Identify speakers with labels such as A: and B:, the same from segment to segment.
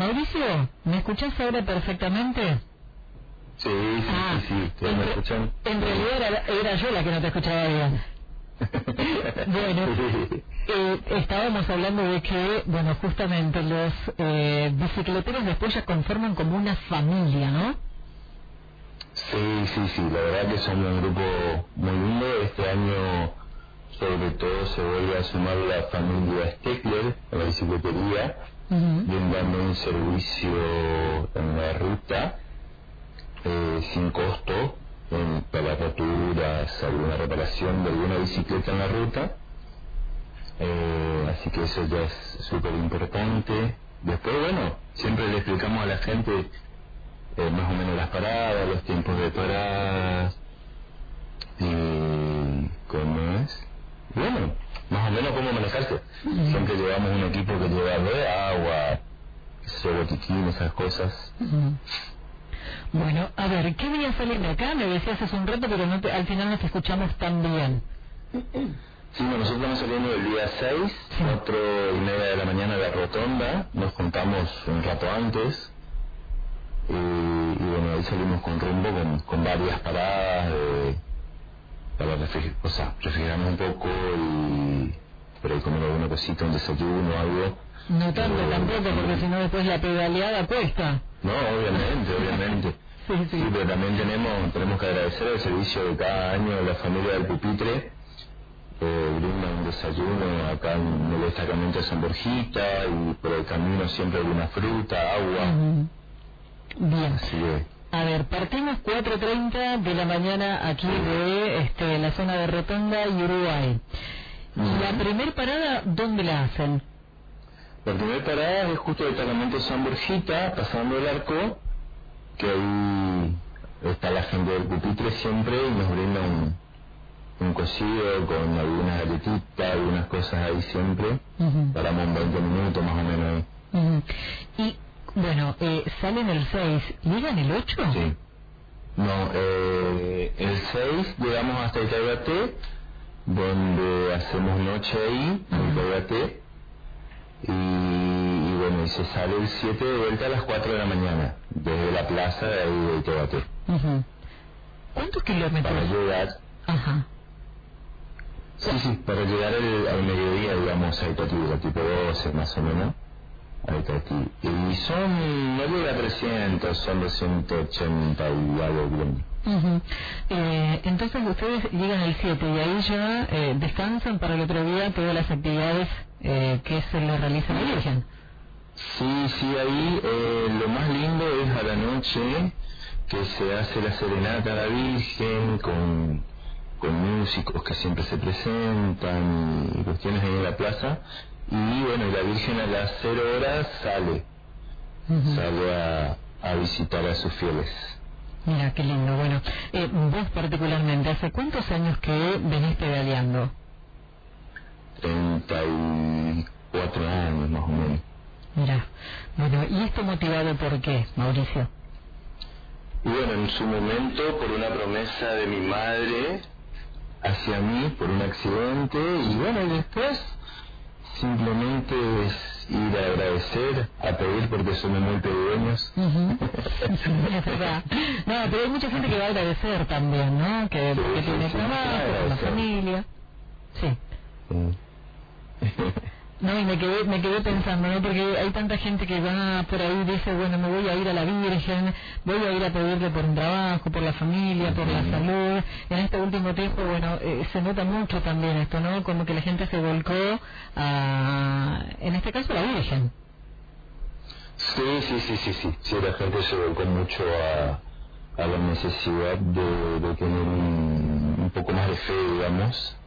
A: Mauricio, ¿me escuchás ahora perfectamente?
B: Sí, ¿me escuchan?
A: En realidad era yo la que no te escuchaba bien. Bueno, estábamos hablando de que, bueno, justamente los bicicleteros después ya conforman como una familia, ¿no?
B: Sí, la verdad que son un grupo muy lindo. Este año, sobre todo, se vuelve a sumar la familia Steckler en la bicicletería, brindando un servicio en la ruta sin costo para roturas, alguna reparación de alguna bicicleta en la ruta. Así que eso ya es súper importante. Después, bueno, siempre le explicamos a la gente más o menos las paradas, los tiempos de paradas y cómo es. Bueno, más o menos cómo manejarse. Siempre llevamos un equipo que lleva de agua, botiquín, esas cosas.
A: Bueno, a ver, ¿qué día salen de acá? Me decías hace un rato, pero al final no te escuchamos tan bien.
B: Sí, nosotros estamos saliendo el día 6, 4:30 de la mañana de la rotonda. Nos juntamos un rato antes. Y bueno, ahí salimos con rumbo con varias paradas para refrigerarnos un poco y por ahí comer alguna cosita, un desayuno, algo.
A: No tanto tampoco, porque si no después la pedaleada cuesta.
B: No, obviamente. Sí, pero también tenemos que agradecer el servicio de cada año de la familia del Pupitre. Brinda un desayuno acá en el destacamento de San Borjita y por el camino siempre alguna fruta, agua.
A: Bien.
B: Así que...
A: A ver, partimos 4:30 de la mañana aquí de la zona de Rotonda y Uruguay. ¿La primer parada dónde la hacen?
B: La primera parada es justo el destacamento de San Borjita, pasando el arco, que ahí está la gente del Pupitre siempre y nos brinda un cocido con algunas galletitas, algunas cosas ahí siempre. Paramos 20 minutos más o menos ahí.
A: Y bueno, salen el 6, ¿llegan el 8?
B: Sí. No, el 6 llegamos hasta Itaguaté, donde hacemos noche ahí, en Itaguaté, y bueno, y se sale el 7 de vuelta a las 4 de la mañana, desde la plaza de ahí de Itaguaté.
A: ¿Cuántos kilómetros?
B: Para llegar... Sí, para llegar al mediodía, digamos, a Itatí, tipo 12 más o menos. Y no llega a 300, son 280 y algo bien.
A: Entonces ustedes llegan el 7 y ahí ya descansan para el otro día todas las actividades que se le realizan a la Virgen.
B: Sí, ahí lo más lindo es a la noche que se hace la serenata a la Virgen con músicos que siempre se presentan y cuestiones ahí en la plaza. Y bueno, la Virgen a las 0 horas sale a visitar a sus fieles.
A: Mira, qué lindo. Bueno, vos particularmente, ¿hace cuántos años que venís pedaleando?
B: 34 años más o menos.
A: Mira, bueno, ¿y esto motivado por qué, Mauricio?
B: Y bueno, en su momento por una promesa de mi madre hacia mí, por un accidente, y bueno, y después simplemente es ir a agradecer, a pedir porque somos muy pequeños.
A: Es verdad. No, pero hay mucha gente que va a agradecer también, ¿no? Que tiene trabajo, la familia. Sí. No, y me quedé pensando, ¿no? Porque hay tanta gente que va por ahí y dice, bueno, me voy a ir a la Virgen, voy a ir a pedirle por un trabajo, por la familia, por la salud. En este último tiempo, bueno, se nota mucho también esto, ¿no? Como que la gente se volcó en este caso, a la Virgen.
B: Sí, la gente se volcó mucho a la necesidad de tener un poco más de fe, digamos.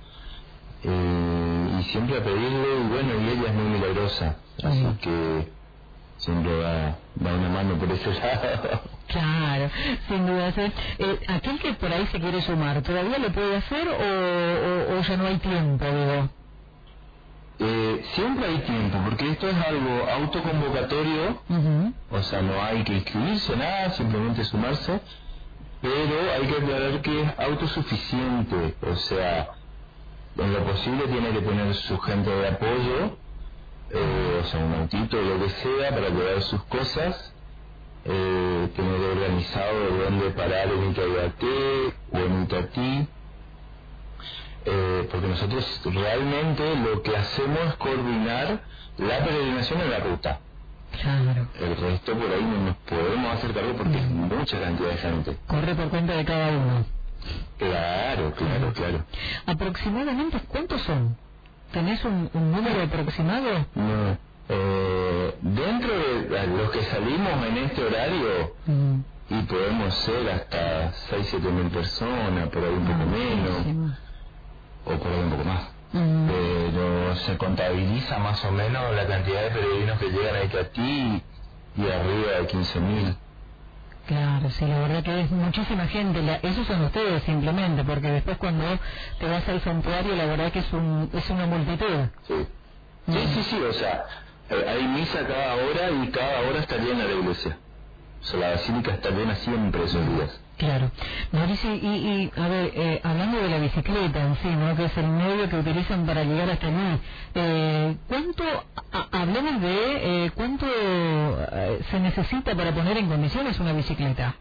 B: Y siempre a pedirle, y bueno, y ella es muy milagrosa, así que siempre da una mano por ese lado.
A: Claro, sin duda. Aquel que por ahí se quiere sumar, ¿todavía lo puede hacer o ya no hay tiempo, digo?
B: Siempre hay tiempo, porque esto es algo autoconvocatorio, o sea, no hay que inscribirse, nada, simplemente sumarse, pero hay que aclarar que es autosuficiente, o sea, en lo posible tiene que tener su gente de apoyo o sea, un autito, lo que sea, para llevar sus cosas, tener organizado dónde parar en Itaiaté o en Itatí, porque nosotros realmente lo que hacemos es coordinar la peregrinación en la ruta.
A: Claro.
B: El resto por ahí no nos podemos hacer cargo porque es mucha cantidad de gente.
A: Corre por cuenta de cada uno.
B: Claro.
A: ¿Aproximadamente cuántos son? ¿Tenés un número aproximado?
B: No. Dentro de los que salimos en este horario, y podemos ser hasta 6-7 mil personas, por ahí un poco menos, o por ahí un poco más. Pero se contabiliza más o menos la cantidad de peregrinos que llegan a Itatí y arriba de 15.000.
A: Claro, sí, la verdad que es muchísima gente. Esos son ustedes simplemente, porque después cuando te vas al santuario, la verdad que es una multitud.
B: Sí, o sea, hay misa cada hora y cada hora está llena la iglesia. O sea, la basílica está llena siempre esos días.
A: Claro. Mauricio, y a ver, hablando de la bicicleta en sí, ¿no?, que es el medio que utilizan para llegar hasta allí, hablemos de cuánto se necesita para poner en condiciones una bicicleta.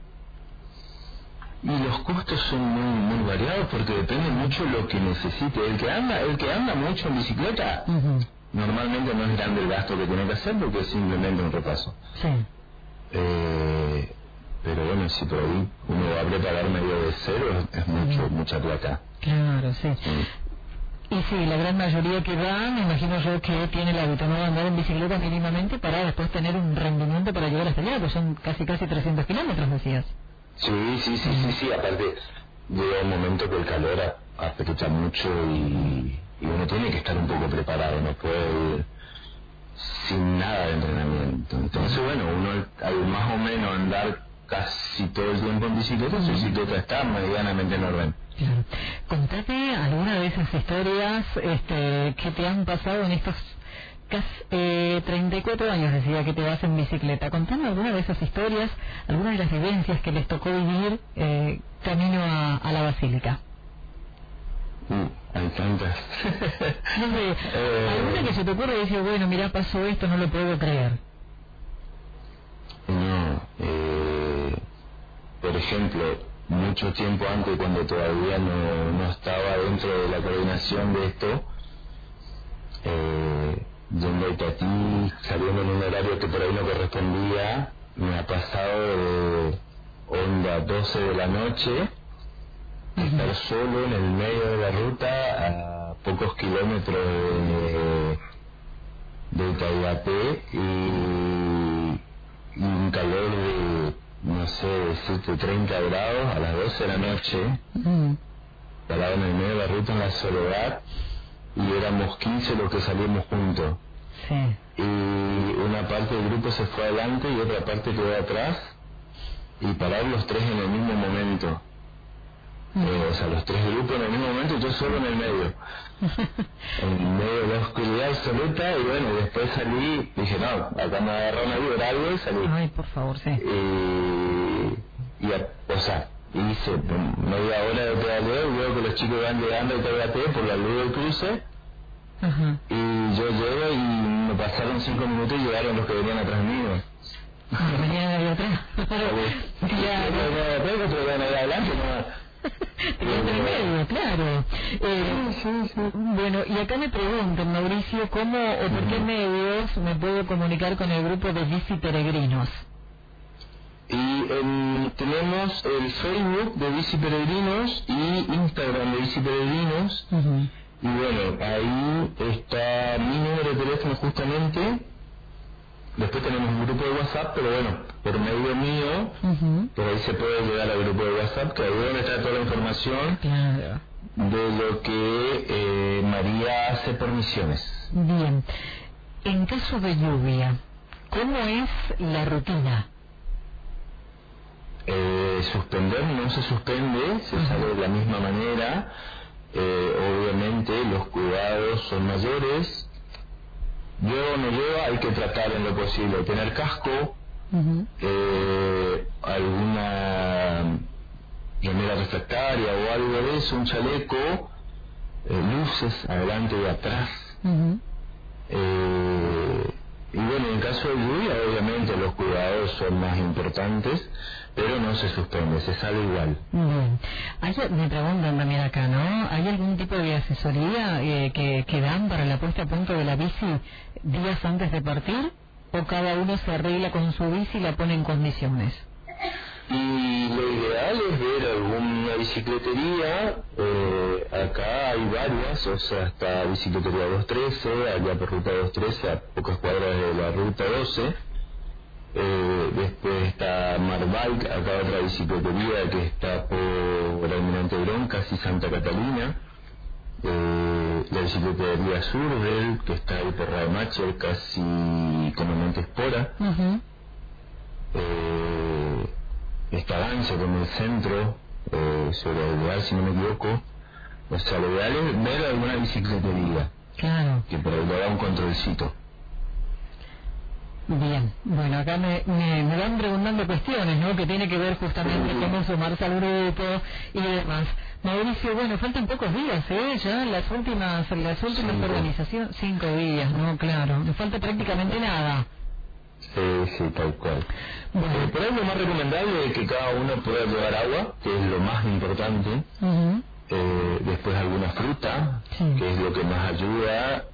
B: Y los costos son muy variados porque depende mucho lo que necesite. El que anda mucho en bicicleta, normalmente no es grande el gasto que tiene que hacer porque es simplemente un repaso.
A: Sí.
B: Pero bueno, si por ahí uno va a preparar medio de cero, es mucha plata.
A: Claro, sí. Y sí, la gran mayoría que va, me imagino yo que tiene el hábito, ¿no?, de andar en bicicleta mínimamente para después tener un rendimiento para llegar hasta allá, pues son casi 300 kilómetros, decías.
B: Sí, aparte llega un momento que el calor aprieta mucho y uno tiene que estar un poco preparado, no puede ir sin nada de entrenamiento. Entonces, bueno, uno al más o menos andar casi todo el tiempo en bicicleta, su bicicleta está medianamente en orden.
A: Claro. Contate alguna de esas historias que te han pasado en estos casi 34 años, decía, que te vas en bicicleta. Contame alguna de esas historias, alguna de las vivencias que les tocó vivir camino a la basílica.
B: Hay tantas.
A: No sé, alguna que se te ocurre y dices, bueno, mira, pasó esto, no lo puedo creer.
B: No, por ejemplo, mucho tiempo antes, cuando todavía no estaba dentro de la coordinación de esto, yendo a Itatí, saliendo en un horario que por ahí no correspondía, me ha pasado de onda 12 de la noche, estar solo en el medio de la ruta a pocos kilómetros de Itaiaté y un calor de, no sé, decirte 30 grados a las 12 de la noche, parado en el medio de la ruta en la soledad, y éramos 15 los que salimos juntos.
A: Sí.
B: Y una parte del grupo se fue adelante y otra parte quedó atrás, y parar los tres en el mismo momento. O sea, los tres grupos en el mismo momento y yo solo en el medio. En medio de la oscuridad absoluta, y bueno, después salí, dije, no, acá me agarró una vibra algo y salí.
A: Ay, por favor, sí.
B: O sea, hice media hora de pedaleo y veo que los chicos van llegando y Itaiaté por la luz del cruce. Y yo llego y me pasaron 5 minutos y llegaron los que venían atrás mío.
A: Venían de atrás.
B: Otro venían ahí adelante, no.
A: Te quedaste en el medio, claro. Bueno, y acá me preguntan, Mauricio, ¿cómo o por qué medios me puedo comunicar con el grupo de Bici Peregrinos?
B: Y tenemos el Facebook de Bici Peregrinos y Instagram de Bici Peregrinos. Y bueno, ahí está mi número de teléfono justamente. Después tenemos un grupo de WhatsApp, pero bueno, por medio mío, por ahí se puede llegar al grupo de WhatsApp, que ahí es donde está toda la información de lo que María hace por misiones.
A: Bien. En caso de lluvia, ¿cómo es la rutina?
B: Suspender no se suspende, se sale de la misma manera. Obviamente los cuidados son mayores. Lleva o no lleva, hay que tratar en lo posible de tener casco, alguna remera refractaria o algo de eso, un chaleco, luces adelante y atrás, Y bueno, en caso de lluvia, obviamente los cuidados son más importantes, pero no se suspende, se sale igual.
A: Bien. Me preguntan también acá, ¿no? ¿Hay algún tipo de asesoría que dan para la puesta a punto de la bici días antes de partir? ¿O cada uno se arregla con su bici y la pone en condiciones?
B: Y lo ideal es ver alguna bicicletería, acá hay varias, o sea, está Bicicletería 213, allá por Ruta 213, a pocas cuadras de la Ruta 12. Después está Marbike, acá otra bicicletería que está por Almirante Brown, casi Santa Catalina. La bicicletería Surbel, que está ahí por Rademacher, casi Comandante Espora. Está Danza con el centro, sobre el lugar, si no me equivoco. O sea, lo ideal es ver alguna bicicletería.
A: Claro.
B: Que por ahí le da un controlcito.
A: Bien, bueno, acá me van preguntando cuestiones, ¿no? Que tiene que ver justamente cómo sumarse al grupo y demás. Mauricio, bueno, faltan pocos días, ya las últimas organizaciones, 5 días, ¿no? Claro, no falta prácticamente nada.
B: Sí, tal cual. Bueno. Por ahí lo más recomendable es que cada uno pueda llevar agua, que es lo más importante. Después alguna fruta, que es lo que más ayuda.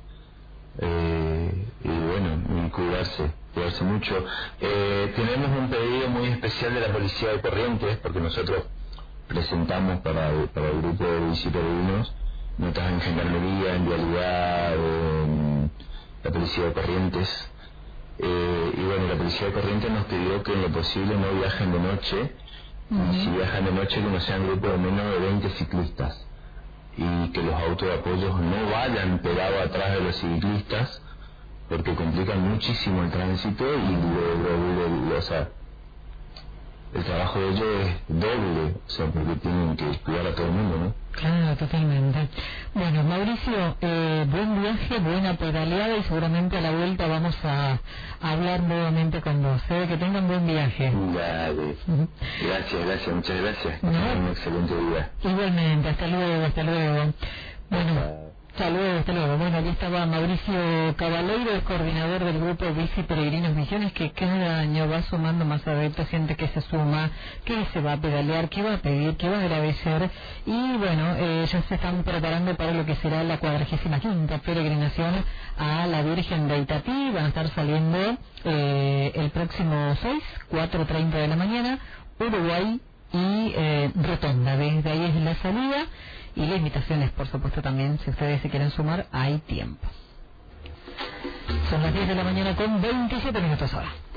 B: Y bueno, y cuidarse mucho. Tenemos un pedido muy especial de la Policía de Corrientes, porque nosotros presentamos para el grupo de biciperegrinos notas en gendarmería, en vialidad, la Policía de Corrientes. Y bueno, la Policía de Corrientes nos pidió que en lo posible no viajen de noche, y si viajan de noche que no sean grupos de menos de 20 ciclistas, y que los autos de apoyo no vayan pegados atrás de los ciclistas, porque complican muchísimo el tránsito y o sea, el trabajo de ellos es doble, o sea, porque tienen que cuidar a todo el mundo, ¿no?
A: Claro, totalmente. Bueno, Mauricio, buen viaje, buena pedaleada y seguramente a la vuelta vamos a hablar nuevamente con vos. Que tengan buen viaje.
B: Dale. Gracias, muchas gracias.
A: ¿No?
B: Un excelente día.
A: Igualmente, hasta luego. Bueno. Hasta luego. Bueno, aquí estaba Mauricio Cabaleiro, es coordinador del grupo Bici Peregrinos Misiones, que cada año va sumando más adeptos, gente que se suma, que se va a pedalear, que va a pedir, que va a agradecer. Y bueno, ya se están preparando para lo que será la 45ª peregrinación a la Virgen de Itatí. Van a estar saliendo el próximo 6, 4:30 de la mañana, Uruguay y Rotonda. Desde ahí es la salida. Y la invitación es, por supuesto, también, si ustedes se quieren sumar, hay tiempo. Son las 10 de la mañana con 27 minutos ahora.